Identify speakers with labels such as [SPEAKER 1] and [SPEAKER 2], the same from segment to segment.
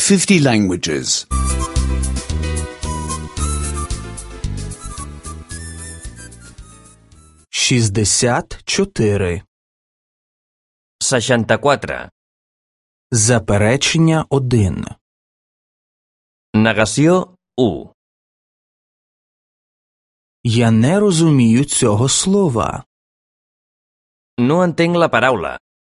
[SPEAKER 1] 50 languages.
[SPEAKER 2] 64.
[SPEAKER 3] 64.
[SPEAKER 2] Заперечення 1.
[SPEAKER 3] Negació 1.
[SPEAKER 2] Я не розумію цього слова.
[SPEAKER 3] No entenc la paraula.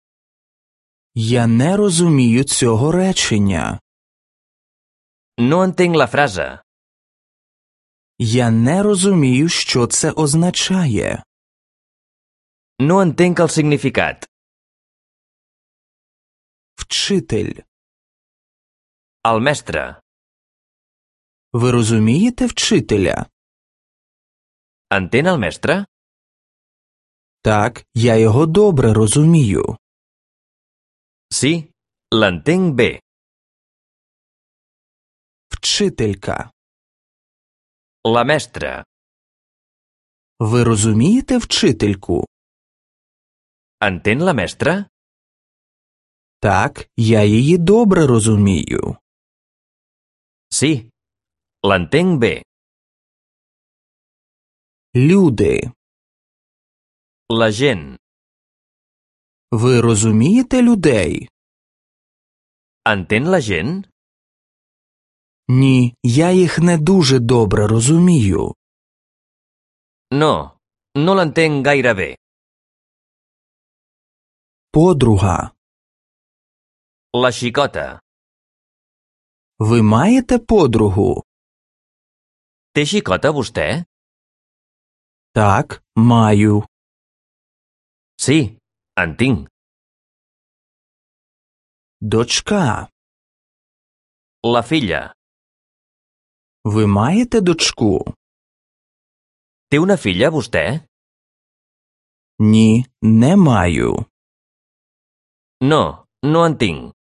[SPEAKER 2] Я не розумію цього речення.
[SPEAKER 3] No entenc la frase.
[SPEAKER 2] Я не розумію, що це означає.
[SPEAKER 3] No entenc el significat.
[SPEAKER 2] Вчитель.
[SPEAKER 3] El mestre.
[SPEAKER 2] Ви розумієте вчителя?
[SPEAKER 3] Entén el mestre?
[SPEAKER 2] Так, я його добре розумію.
[SPEAKER 3] Sí, l'entenc bé.
[SPEAKER 2] Вчителька.
[SPEAKER 3] La mestra.
[SPEAKER 2] Ви розумієте вчительку?
[SPEAKER 3] Entén la mestra?
[SPEAKER 2] Так, я її добре розумію.
[SPEAKER 3] Sí, l'entenc bé.
[SPEAKER 2] Люди.
[SPEAKER 3] La gent.
[SPEAKER 2] Ви розумієте людей?
[SPEAKER 3] Entén la gent?
[SPEAKER 2] Ні, я їх не дуже добре розумію.
[SPEAKER 3] No, no l'entenc gaire bé.
[SPEAKER 2] Подруга.
[SPEAKER 3] La xicota.
[SPEAKER 2] Ви маєте подругу?
[SPEAKER 3] Té xicota vostè?
[SPEAKER 2] Так, маю.
[SPEAKER 3] Sí, en tinc.
[SPEAKER 2] Дочка.
[SPEAKER 3] La filla.
[SPEAKER 2] Ви маєте дочку?
[SPEAKER 3] Té una filla vostè?
[SPEAKER 2] Ні, не маю.
[SPEAKER 3] No, no en tinc.